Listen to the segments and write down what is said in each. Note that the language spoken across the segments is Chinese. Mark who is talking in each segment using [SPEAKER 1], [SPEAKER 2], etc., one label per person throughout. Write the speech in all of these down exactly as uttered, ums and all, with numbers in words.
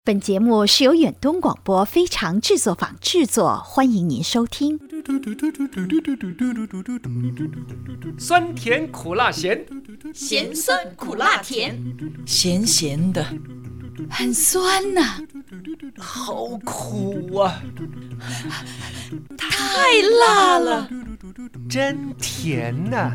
[SPEAKER 1] 本节目是由远东广播非常制作坊制作，欢迎您收听。
[SPEAKER 2] 酸甜苦辣咸，
[SPEAKER 3] 咸酸苦辣甜，
[SPEAKER 4] 咸咸的，
[SPEAKER 3] 很酸呐、啊，
[SPEAKER 2] 好苦啊，
[SPEAKER 3] 太辣了，
[SPEAKER 2] 真甜呐、啊。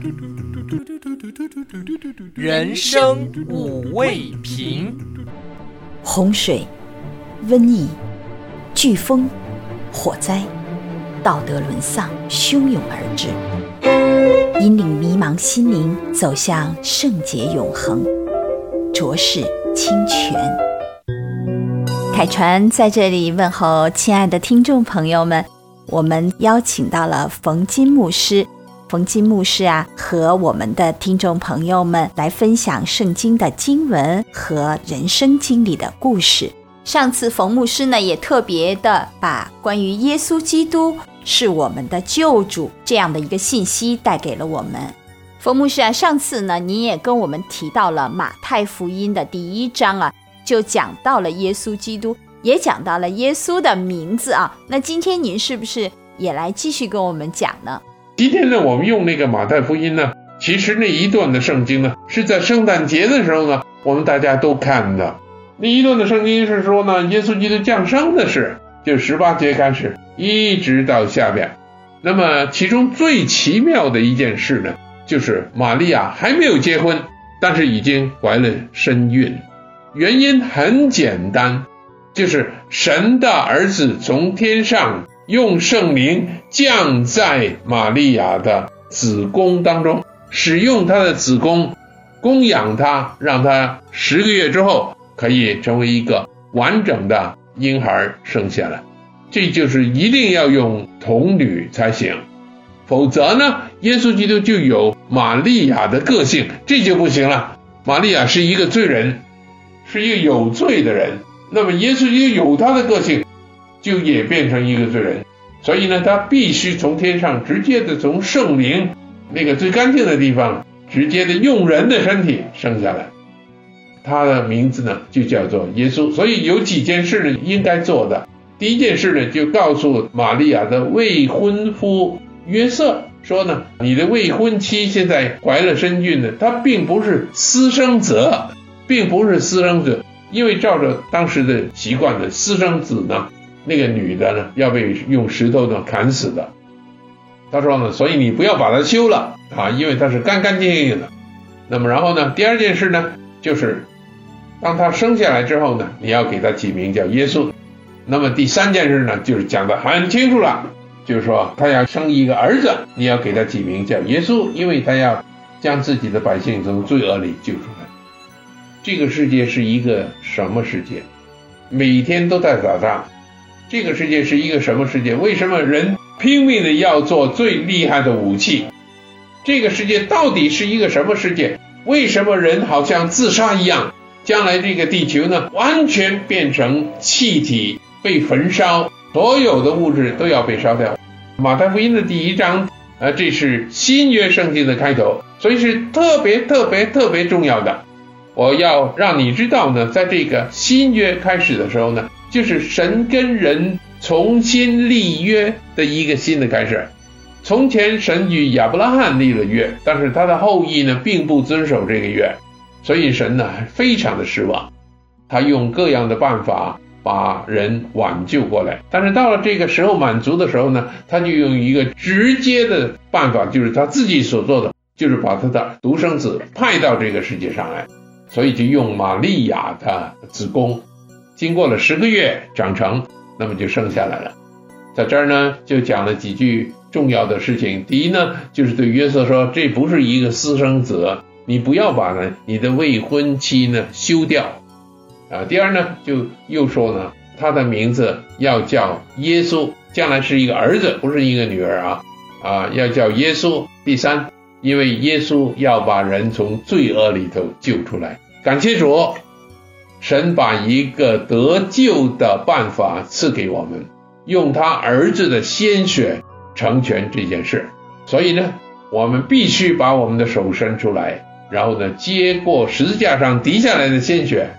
[SPEAKER 2] 人生五味瓶，
[SPEAKER 1] 洪水、瘟疫、飓风、火灾，道德沦丧，汹涌而至，引领迷茫心灵走向圣洁永恒，浊世清泉。凯传在这里问候亲爱的听众朋友们，我们邀请到了冯金牧师。冯金牧师啊，和我们的听众朋友们来分享圣经的经文和人生经历的故事。上次冯牧师呢，也特别的把关于耶稣基督是我们的救主这样的一个信息带给了我们。冯牧师啊，上次呢，你也跟我们提到了马太福音的第一章啊，就讲到了耶稣基督，也讲到了耶稣的名字啊。那今天您是不是也来继续跟我们讲呢？
[SPEAKER 5] 今天呢，我们用那个马太福音呢，其实那一段的圣经呢，是在圣诞节的时候呢，我们大家都看的。那一段的圣经是说呢，耶稣基督降生的事，就十八节开始，一直到下边。那么其中最奇妙的一件事呢，就是玛利亚还没有结婚，但是已经怀了身孕。原因很简单，就是神的儿子从天上用圣灵降在玛利亚的子宫当中，使用她的子宫供养她，让她十个月之后可以成为一个完整的婴孩生下来。这就是一定要用童女才行，否则呢，耶稣基督就有玛利亚的个性，这就不行了。玛利亚是一个罪人，是一个有罪的人，那么耶稣基督有他的个性，就也变成一个罪人。所以呢，他必须从天上直接的从圣灵那个最干净的地方直接的用人的身体生下来。他的名字呢就叫做耶稣。所以有几件事呢应该做的。第一件事呢，就告诉玛利亚的未婚夫约瑟说呢，你的未婚妻现在怀了身孕呢，她并不是私生子，并不是私生子，因为照着当时的习惯呢，私生子呢，那个女的呢要被用石头呢砍死的。他说呢，所以你不要把她休了啊，因为她是干干净净的。那么然后呢，第二件事呢，就是当她生下来之后呢，你要给她起名叫耶稣。那么第三件事呢，就是讲得很清楚了，就是说他要生一个儿子，你要给他起名叫耶稣，因为他要将自己的百姓从罪恶里救出来。这个世界是一个什么世界？每天都在打仗。这个世界是一个什么世界？为什么人拼命的要做最厉害的武器？这个世界到底是一个什么世界？为什么人好像自杀一样？将来这个地球呢，完全变成气体，被焚烧，所有的物质都要被烧掉。马太福音的第一章，呃，这是新约圣经的开头，所以是特别特别特别重要的。我要让你知道呢，在这个新约开始的时候呢，就是神跟人重新立约的一个新的开始。从前神与亚伯拉罕立了约，但是他的后裔呢，并不遵守这个约，所以神呢非常的失望，他用各样的办法把人挽救过来。但是到了这个时候满足的时候呢，他就用一个直接的办法，就是他自己所做的，就是把他的独生子派到这个世界上来。所以就用玛利亚的子宫，经过了十个月长成，那么就生下来了。在这儿呢，就讲了几句重要的事情。第一呢，就是对约瑟说，这不是一个私生子，你不要把呢你的未婚妻呢休掉啊。第二呢，就又说呢，他的名字要叫耶稣，将来是一个儿子，不是一个女儿啊啊，要叫耶稣。第三，因为耶稣要把人从罪恶里头救出来。感谢主，神把一个得救的办法赐给我们，用他儿子的鲜血成全这件事。所以呢，我们必须把我们的手伸出来，然后呢，接过十字架上滴下来的鲜血，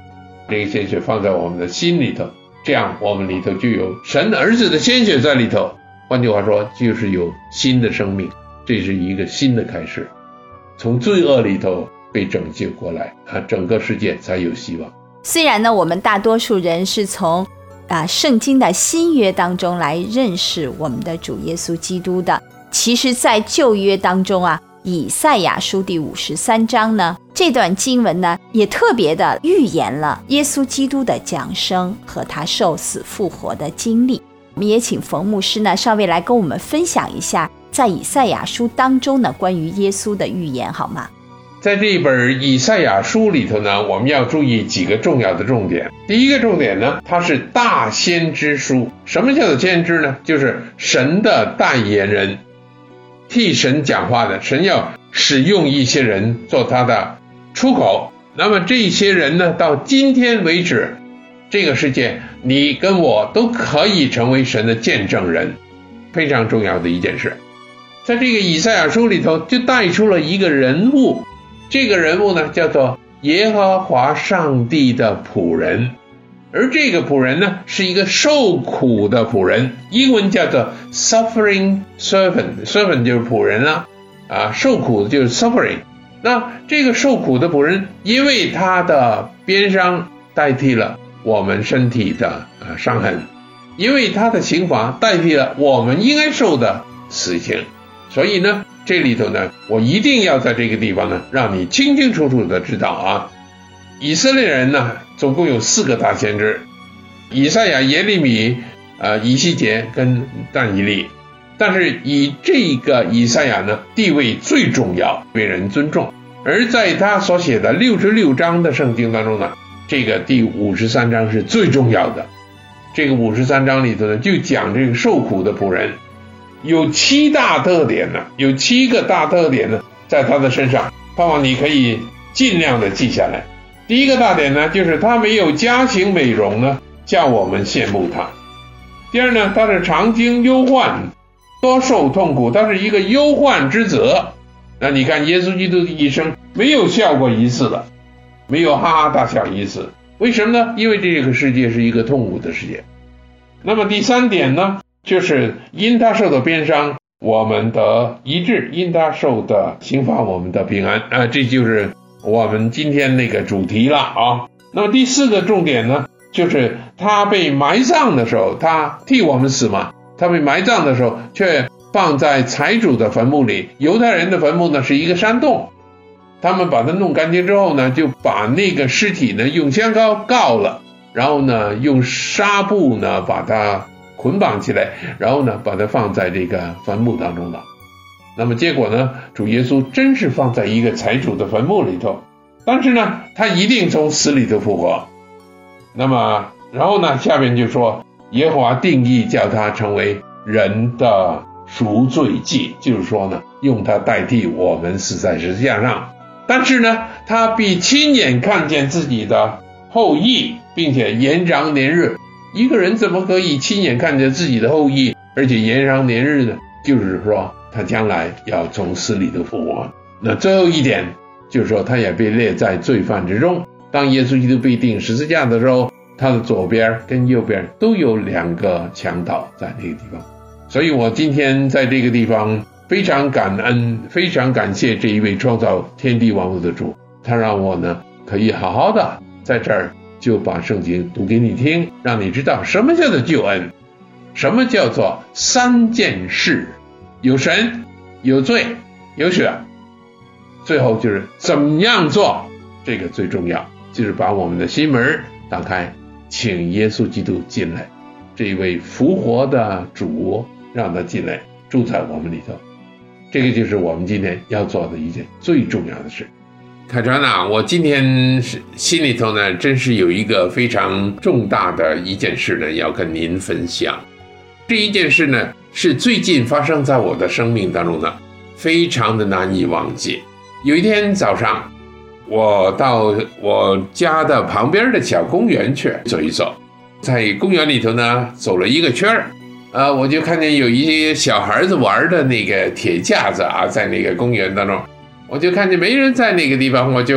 [SPEAKER 5] 这个鲜血放在我们的心里头，这样我们里头就有神儿子的鲜血在里头，换句话说就是有新的生命，这是一个新的开始，从罪恶里头被拯救过来，整个世界才有希望。
[SPEAKER 1] 虽然呢，我们大多数人是从啊圣经的新约当中来认识我们的主耶稣基督的，其实在旧约当中啊，以赛亚书第五十三章呢，这段经文呢也特别的预言了耶稣基督的降生和他受死复活的经历。我们也请冯牧师呢稍微来跟我们分享一下在以赛亚书当中呢关于耶稣的预言好吗？
[SPEAKER 5] 在这一本以赛亚书里头呢，我们要注意几个重要的重点。第一个重点呢，它是大先知书。什么叫做先知呢？就是神的代言人，替神讲话的，神要使用一些人做他的出口。那么这些人呢，到今天为止，这个世界你跟我都可以成为神的见证人，非常重要的一件事。在这个以赛亚书里头就带出了一个人物，这个人物呢叫做耶和华上帝的仆人，而这个仆人呢是一个受苦的仆人，英文叫做 suffering servant， servant 就是仆人啊，啊受苦的就是 suffering。 那这个受苦的仆人，因为他的鞭伤代替了我们身体的呃伤痕，因为他的刑罚代替了我们应该受的死刑，所以呢这里头呢，我一定要在这个地方呢，让你清清楚楚的知道啊，以色列人呢，总共有四个大先知，以赛亚、耶利米、呃、以西结跟但以利。但是以这个以赛亚呢，地位最重要，被人尊重。而在他所写的六十六章的圣经当中呢，这个第五十三章是最重要的。这个五十三章里头呢，就讲这个受苦的仆人。有七大特点呢，有七个大特点呢，在他的身上，盼望你可以尽量的记下来。第一个大点呢，就是他没有家庭美容呢，叫我们羡慕他。第二呢，他是常经忧患，多受痛苦，他是一个忧患之子。那你看耶稣基督的一生没有笑过一次的，没有哈哈大笑一次，为什么呢？因为这个世界是一个痛苦的世界。那么第三点呢，就是因他受的鞭伤，我们得医治；因他受的刑罚，我们得平安。啊，这就是我们今天那个主题了啊。那么第四个重点呢，就是他被埋葬的时候，他替我们死嘛，他被埋葬的时候却放在财主的坟墓里。犹太人的坟墓呢是一个山洞，他们把它弄干净之后呢，就把那个尸体呢用香膏告了，然后呢用纱布呢把它捆绑起来，然后呢把它放在这个坟墓当中了。那么结果呢，主耶稣真是放在一个财主的坟墓里头，但是呢他一定从死里头复活。那么然后呢下面就说，耶和华定义叫他成为人的赎罪祭，就是说呢用他代替我们死在十字架上。但是呢他必亲眼看见自己的后裔，并且延长年日。一个人怎么可以亲眼看见自己的后裔而且延长年日呢？就是说他将来要从死里头复活。那最后一点就是说，他也被列在罪犯之中。当耶稣基督被钉十字架的时候，他的左边跟右边都有两个强盗在那个地方。所以我今天在这个地方非常感恩，非常感谢这一位创造天地万物的主，他让我呢可以好好的在这儿就把圣经读给你听，让你知道什么叫做救恩，什么叫做三件事，有神，有罪，有血，最后就是怎么样做，这个最重要，就是把我们的心门打开，请耶稣基督进来，这一位复活的主让他进来住在我们里头。这个就是我们今天要做的一件最重要的事。凯川啊，我今天心里头呢真是有一个非常重大的一件事呢要跟您分享。这一件事呢是最近发生在我的生命当中的，非常的难以忘记。有一天早上，我到我家的旁边的小公园去走一走，在公园里头呢走了一个圈儿，呃，我就看见有一些小孩子玩的那个铁架子啊，在那个公园当中，我就看见没人在那个地方，我就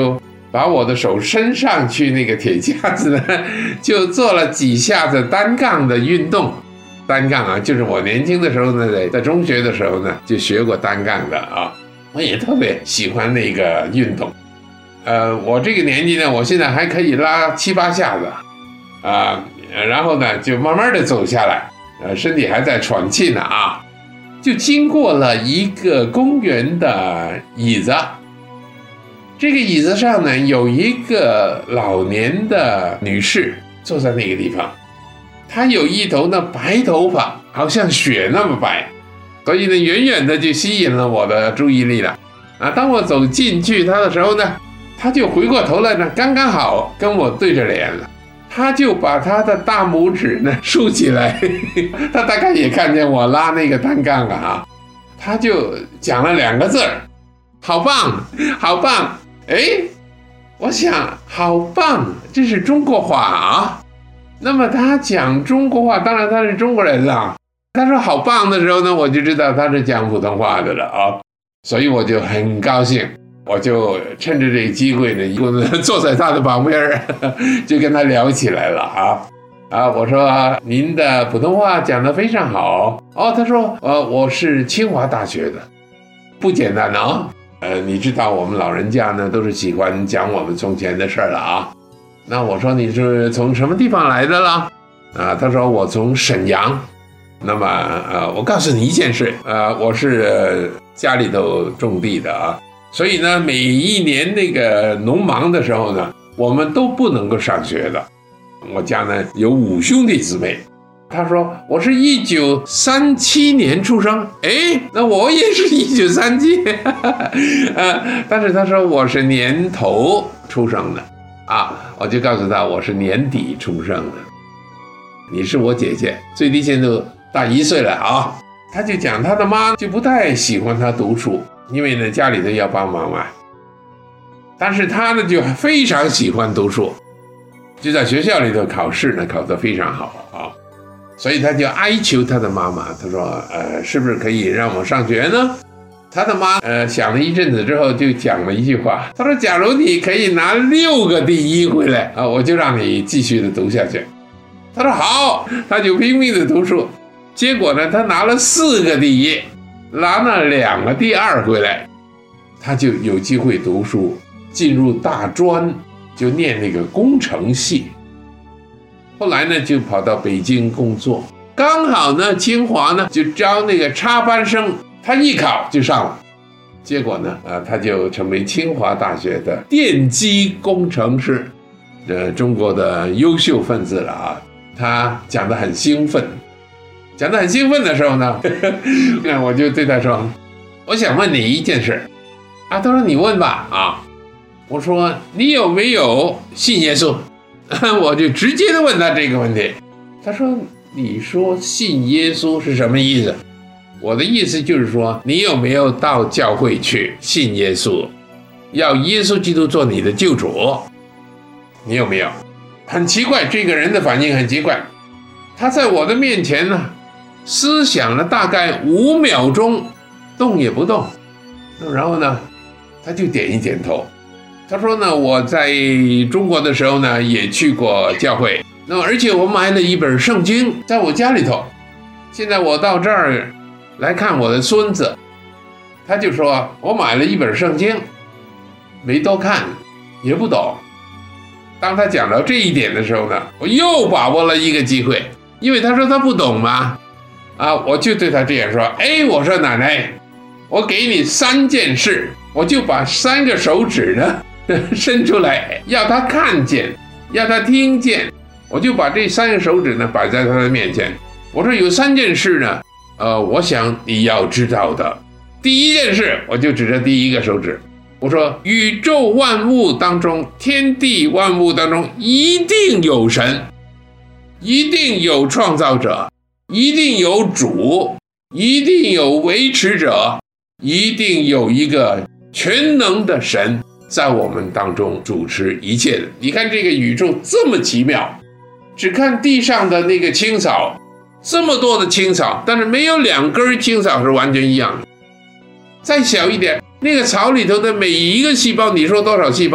[SPEAKER 5] 把我的手伸上去那个铁架子呢，就做了几下子单杠的运动。单杠啊，就是我年轻的时候呢，在中学的时候呢，就学过单杠的啊，我也特别喜欢那个运动。呃，我这个年纪呢，我现在还可以拉七八下子啊，然后呢，就慢慢的走下来，呃，身体还在喘气呢啊，就经过了一个公园的椅子。这个椅子上呢，有一个老年的女士坐在那个地方，她有一头呢白头发，好像雪那么白，所以呢，远远的就吸引了我的注意力了。啊，当我走进去她的时候呢，她就回过头来呢，刚刚好跟我对着脸了。她就把她的大拇指呢竖起来，她大概也看见我拉那个单杠啊，她就讲了两个字儿：好棒，好棒。哎，我想好棒，这是中国话啊。那么他讲中国话，当然他是中国人了。他说好棒的时候呢，我就知道他是讲普通话的了啊，所以我就很高兴，我就趁着这个机会呢，一个呢坐在他的旁边，就跟他聊起来了啊啊！我说您的普通话讲得非常好哦。他说呃，我是清华大学的，不简单啊。呃，你知道我们老人家呢都是喜欢讲我们从前的事儿了啊。那我说你是从什么地方来的啦？啊，他说我从沈阳。那么呃，我告诉你一件事，呃，我是家里头种地的啊，所以呢，每一年那个农忙的时候呢，我们都不能够上学的。我家呢有五兄弟姊妹。他说我是一九三七年出生，哎，那我也是一九三七，呃，但是他说我是年头出生的啊，我就告诉他我是年底出生的。你是我姐姐，最低限度大一岁了啊。他就讲他的妈就不太喜欢他读书，因为呢家里头要帮忙嘛，但是他呢就非常喜欢读书，就在学校里头考试呢考得非常好啊。所以他就哀求他的妈妈，他说呃，是不是可以让我上学呢？他的妈呃想了一阵子之后就讲了一句话，他说假如你可以拿六个第一回来啊，我就让你继续的读下去。他说好，他就拼命的读书，结果呢他拿了四个第一，拿了两个第二回来，他就有机会读书，进入大专，就念那个工程系。后来呢就跑到北京工作，刚好呢清华呢就招那个插班生，他一考就上了，结果呢呃他就成为清华大学的电机工程师，呃中国的优秀分子了啊。他讲得很兴奋，讲得很兴奋的时候呢，那我就对他说，我想问你一件事啊。他说你问吧啊。我说你有没有信耶稣？我就直接的问他这个问题。他说你说信耶稣是什么意思？我的意思就是说你有没有到教会去信耶稣，要耶稣基督做你的救主，你有没有？很奇怪，这个人的反应很奇怪，他在我的面前呢思想了大概五秒钟，动也不动，然后呢他就点一点头。他说呢，我在中国的时候呢也去过教会，那而且我买了一本圣经在我家里头，现在我到这儿来看我的孙子，他就说我买了一本圣经，没多看也不懂。当他讲到这一点的时候呢，我又把握了一个机会，因为他说他不懂嘛，啊，我就对他这样说，哎，我说奶奶，我给你三件事，我就把三个手指呢伸出来，要他看见，要他听见，我就把这三个手指呢摆在他的面前。我说有三件事呢，呃，我想你要知道的。第一件事，我就指着第一个手指，我说宇宙万物当中，天地万物当中一定有神，一定有创造者，一定有主，一定有维持者，一定有一个全能的神在我们当中主持一切的。你看这个宇宙这么奇妙，只看地上的那个青草，这么多的青草，但是没有两根青草是完全一样的。再小一点，那个草里头的每一个细胞，你说多少细胞？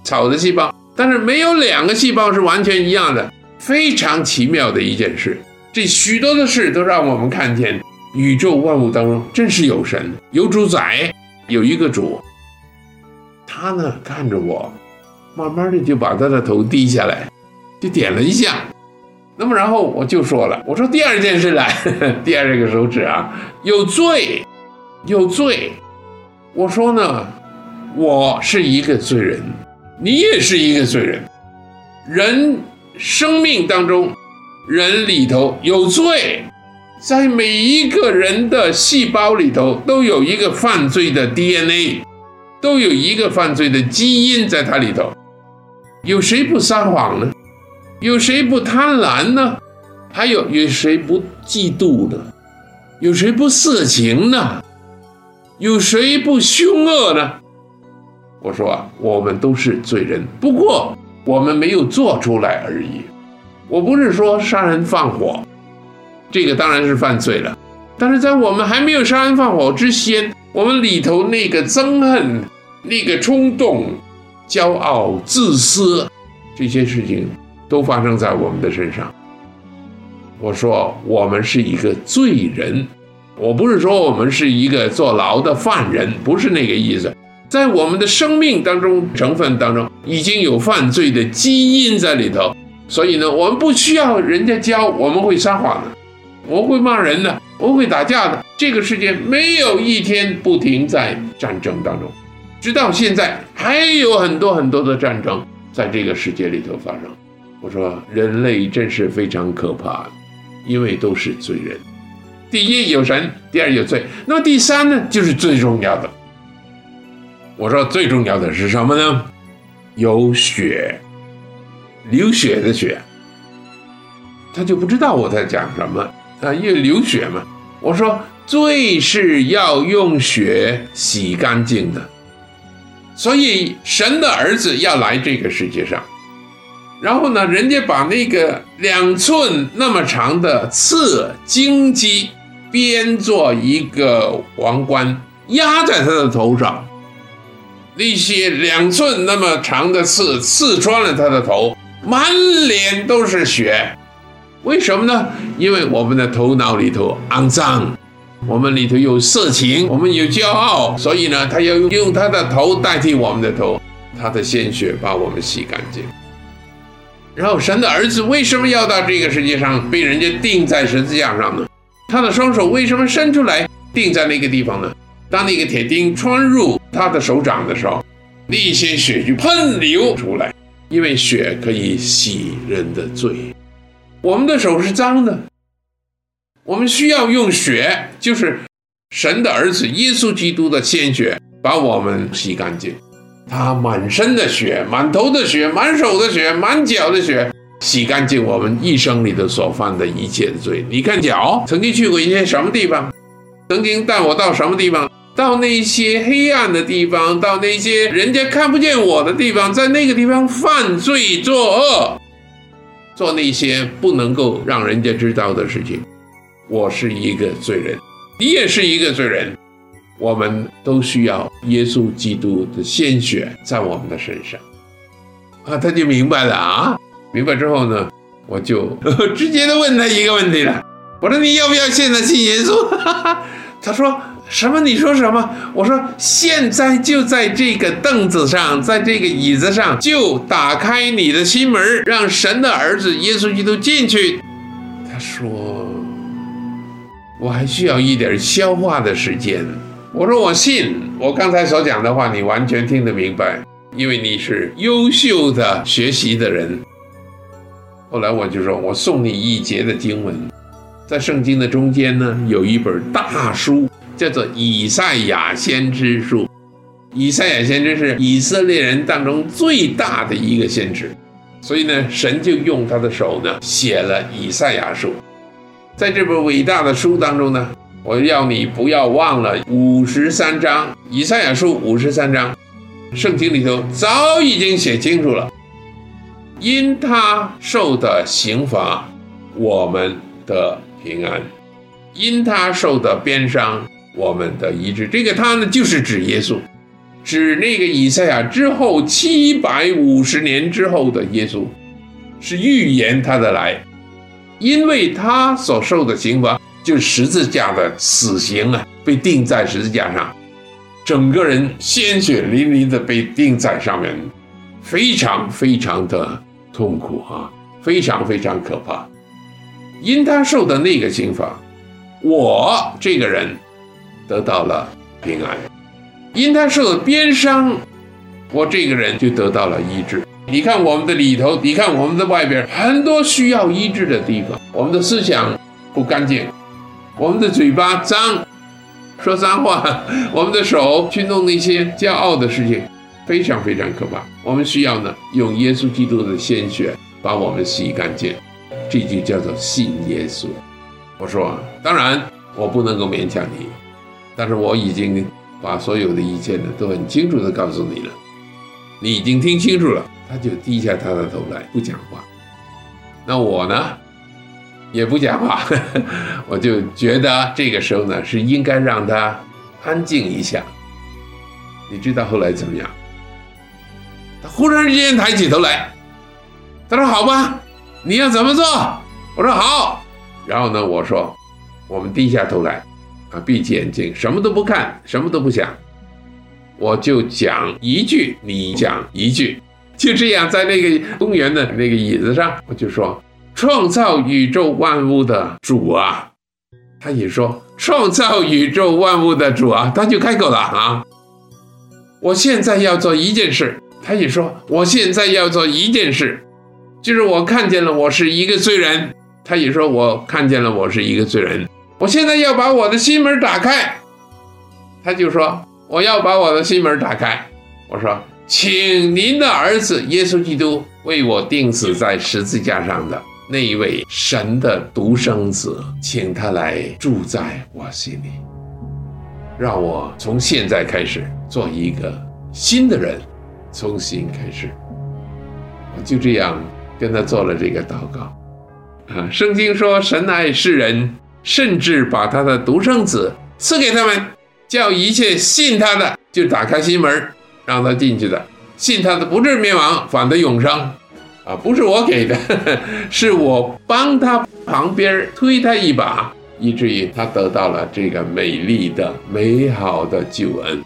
[SPEAKER 5] 草的细胞，但是没有两个细胞是完全一样的，非常奇妙的一件事。这许多的事都让我们看见宇宙万物当中真是有神，有主宰，有一个主。他呢看着我，慢慢的就把他的头低下来，就点了一下。那么然后我就说了，我说第二件事来，第二个手指啊，有罪，有罪。我说呢，我是一个罪人，你也是一个罪人。人生命当中，人里头有罪，在每一个人的细胞里头都有一个犯罪的 D N A， 都有一个犯罪的基因在它里头。有谁不撒谎呢？有谁不贪婪呢？还有有谁不嫉妒呢？有谁不色情呢？有谁不凶恶呢？我说啊，我们都是罪人，不过我们没有做出来而已。我不是说杀人放火，这个当然是犯罪了，但是在我们还没有杀人放火之前，我们里头那个憎恨、那个冲动、骄傲、自私，这些事情都发生在我们的身上。我说我们是一个罪人，我不是说我们是一个坐牢的犯人，不是那个意思。在我们的生命当中，成分当中已经有犯罪的基因在里头，所以呢，我们不需要人家教我们会撒谎的，我们会骂人的，我们会打架的。这个世界没有一天不停在战争当中，直到现在还有很多很多的战争在这个世界里头发生。我说人类真是非常可怕，因为都是罪人。第一有神，第二有罪，那么第三呢，就是最重要的。我说最重要的是什么呢？有血，流血的血。他就不知道我在讲什么啊，因为流血嘛。我说罪是要用血洗干净的，所以神的儿子要来这个世界上，然后呢，人家把那个两寸那么长的刺荆棘编做一个王冠，压在他的头上。那些两寸那么长的刺刺穿了他的头，满脸都是血。为什么呢？因为我们的头脑里头肮脏，我们里头有色情，我们有骄傲，所以呢，他要用他的头代替我们的头，他的鲜血把我们洗干净。然后神的儿子为什么要到这个世界上被人家钉在十字架上呢？他的双手为什么伸出来钉在那个地方呢？当那个铁钉穿入他的手掌的时候，那些血就喷流出来，因为血可以洗人的罪。我们的手是脏的，我们需要用血，就是神的儿子耶稣基督的鲜血把我们洗干净。他满身的血，满头的血，满手的血，满脚的血，洗干净我们一生里的所犯的一切的罪。你看脚曾经去过一些什么地方，曾经带我到什么地方，到那些黑暗的地方，到那些人家看不见我的地方，在那个地方犯罪作恶，做那些不能够让人家知道的事情。我是一个罪人，你也是一个罪人，我们都需要耶稣基督的鲜血在我们的身上啊。他就明白了啊，明白之后呢，我就呵呵直接的问他一个问题了，我说你要不要现在信耶稣？他说什么？你说什么？我说现在就在这个凳子上，在这个椅子上，就打开你的心门，让神的儿子耶稣基督进去。他说我还需要一点消化的时间。我说我信，我刚才所讲的话你完全听得明白，因为你是优秀的学习的人。后来我就说我送你一节的经文，在圣经的中间呢，有一本大书叫做以赛亚先知书。以赛亚先知是以色列人当中最大的一个先知，所以呢，神就用他的手呢写了以赛亚书。在这本伟大的书当中呢，我要你不要忘了五十三章，以赛亚书五十三章，圣经里头早已经写清楚了，因他受的刑罚，我们得平安；因他受的鞭伤，我们得医治。这个他呢，就是指耶稣。 指那个以赛亚之后七百五十年之后的耶稣，是预言他的来，因为他所受的刑罚就是十字架的死刑啊，被钉在十字架上，整个人鲜血淋淋的被钉在上面，非常非常的痛苦啊，非常非常可怕。因他受的那个刑罚，我这个人得到了平安；因他受的鞭伤，我这个人就得到了医治。你看我们的里头，你看我们的外边，很多需要医治的地方。我们的思想不干净，我们的嘴巴脏，说脏话，我们的手去弄那些骄傲的事情，非常非常可怕。我们需要呢，用耶稣基督的鲜血把我们洗干净，这就叫做信耶稣。我说，当然我不能够勉强你，但是我已经把所有的一切呢都很清楚的告诉你了，你已经听清楚了。他就低下他的头来不讲话，那我呢也不讲话，我就觉得这个时候呢是应该让他安静一下。你知道后来怎么样？他忽然之间抬起头来，他说好吧，你要怎么做？我说好。然后呢我说我们低下头来啊，闭起眼睛，什么都不看，什么都不想，我就讲一句，你讲一句。就这样，在那个公园的那个椅子上，我就说创造宇宙万物的主啊，他也说创造宇宙万物的主啊，他就开口了啊。我现在要做一件事，他也说我现在要做一件事，就是我看见了我是一个罪人，他也说我看见了我是一个罪人，我现在要把我的心门打开，他就说我要把我的心门打开。我说请您的儿子耶稣基督为我钉死在十字架上的那一位神的独生子，请他来住在我心里，让我从现在开始做一个新的人，从新开始。我就这样跟他做了这个祷告啊。圣经说神爱世人，甚至把他的独生子赐给他们，叫一切信他的就打开心门让他进去的，信他的不至灭亡，反得永生啊！不是我给的，是我帮他旁边推他一把，以至于他得到了这个美丽的美好的救恩。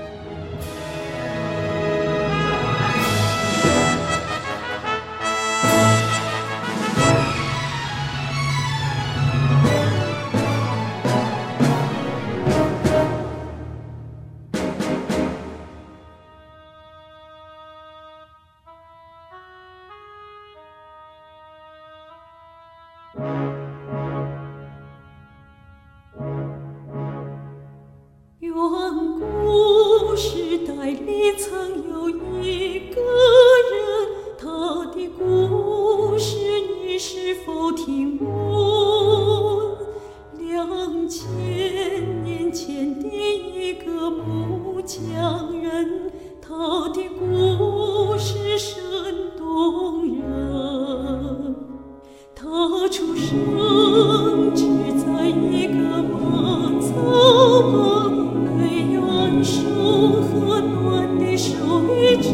[SPEAKER 6] 远古时代里曾有一个人，他的故事你是否听闻？两千年前的一个木匠人，他的故事深动人。他出生只在一个马槽旁，被远受和暖的受益者。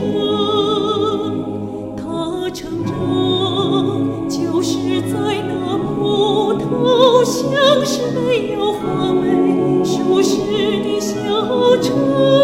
[SPEAKER 6] 他成长就是在那葡萄像是没有花美舒适的小城。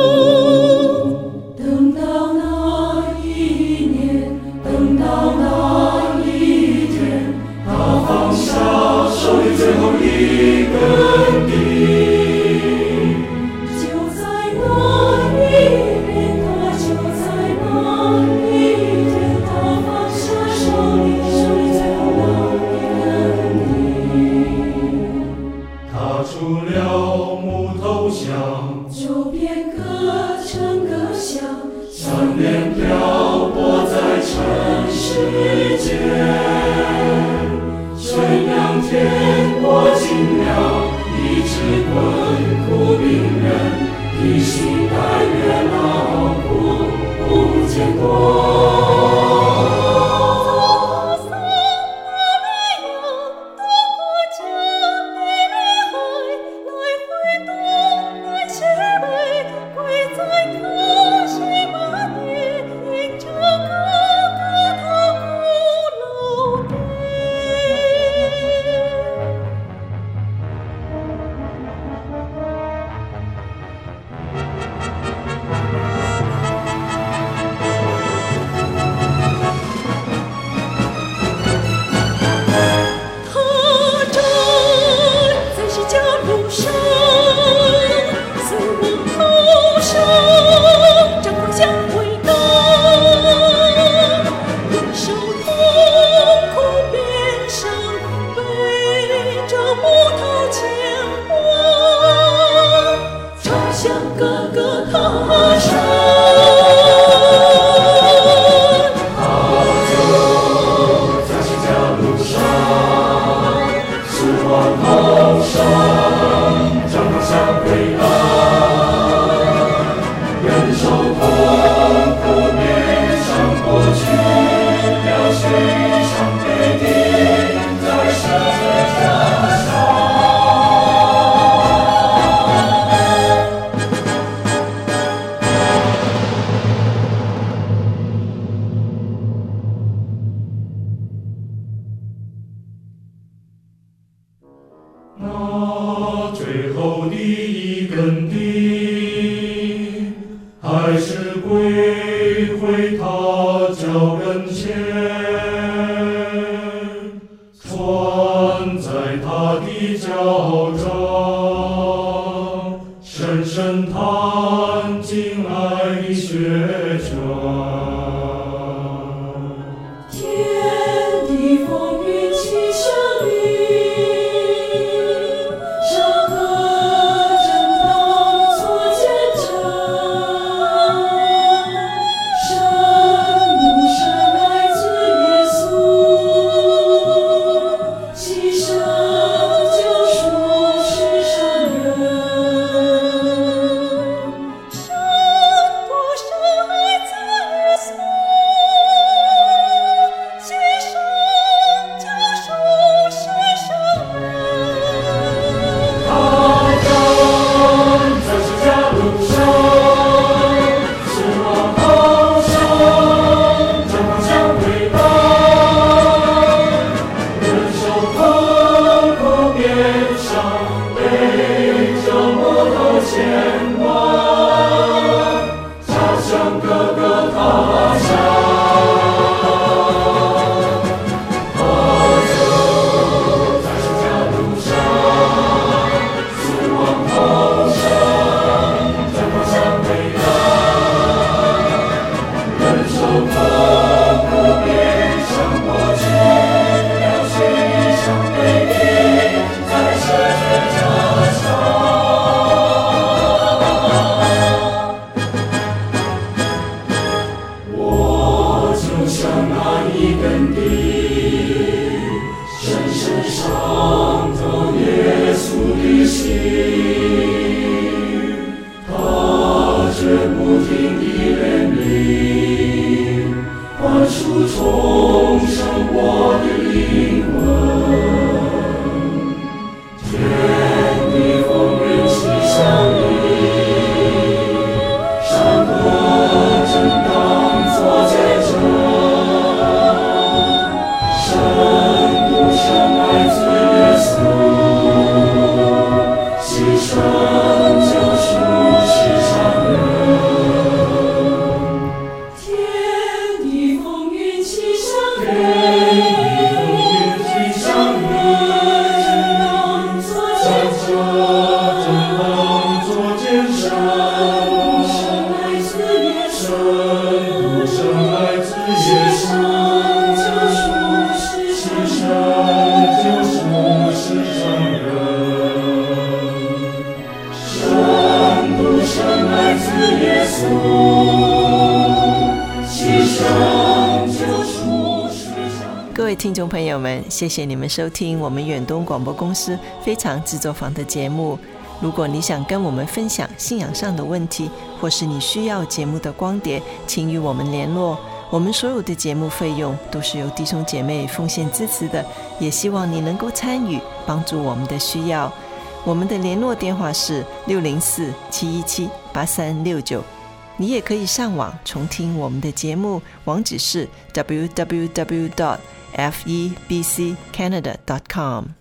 [SPEAKER 6] 等到那一年，等到那一天，他放下手里最后一根钉，就在那一年，他就在那一天，他放下手里手里最后一根钉。
[SPEAKER 7] 他出了木头箱，
[SPEAKER 6] 就便歌成歌响，
[SPEAKER 7] 三年漂泊在尘世间。这两天我尽了医治困苦病人，披星戴月劳苦不见光。
[SPEAKER 6] 来回东南西北，归在他。
[SPEAKER 7] 那最后的一根钉，还是归回他脚跟前，穿在他的脚掌，深深探进爱的血泉。
[SPEAKER 6] 天地风云气相依，山河震荡作见证，神母神爱子耶稣，牺牲救赎世上人，神母神爱子耶稣，牺牲救赎世上人。
[SPEAKER 7] 他站在十字架路上，是往好上，正方向回荡，忍受痛苦边上，被折磨的牵绊，朝向各个他乡。他走在十字架路上，是往好上，正方向回荡，忍受痛苦边上，过去了心上被钉在十字架上。我就像那一根钉，深深伤透耶稣的心，他却不停地怜悯，宽恕重生我的灵魂。天地风云气相依，山河震荡作见证，神母神爱子耶稣，牺牲救赎世上人。
[SPEAKER 6] 天地风云气相
[SPEAKER 7] 天
[SPEAKER 6] 依，
[SPEAKER 7] 地风云气相依，
[SPEAKER 6] 震荡作
[SPEAKER 7] 在
[SPEAKER 6] 见
[SPEAKER 7] 这
[SPEAKER 6] 证，
[SPEAKER 7] 震荡作见证，
[SPEAKER 6] 神爱子耶稣，
[SPEAKER 7] 神母神爱子耶稣，
[SPEAKER 6] 救赎世
[SPEAKER 7] 牺
[SPEAKER 6] 上
[SPEAKER 7] 牲救赎世上人。神母神爱子耶稣，牺牲救赎世上人。
[SPEAKER 4] 各位听众朋友们，谢谢你们收听我们远东广播公司非常制作坊的节目。如果你想跟我们分享信仰上的问题，或是你需要节目的光碟，请与我们联络。我们所有的节目费用都是由弟兄姐妹奉献支持的，也希望你能够参与，帮助我们的需要。我们的联络电话是六零四七一七八三六九。你也可以上网重听我们的节目，网址是 double u double u double u dot f e b c canada dot com。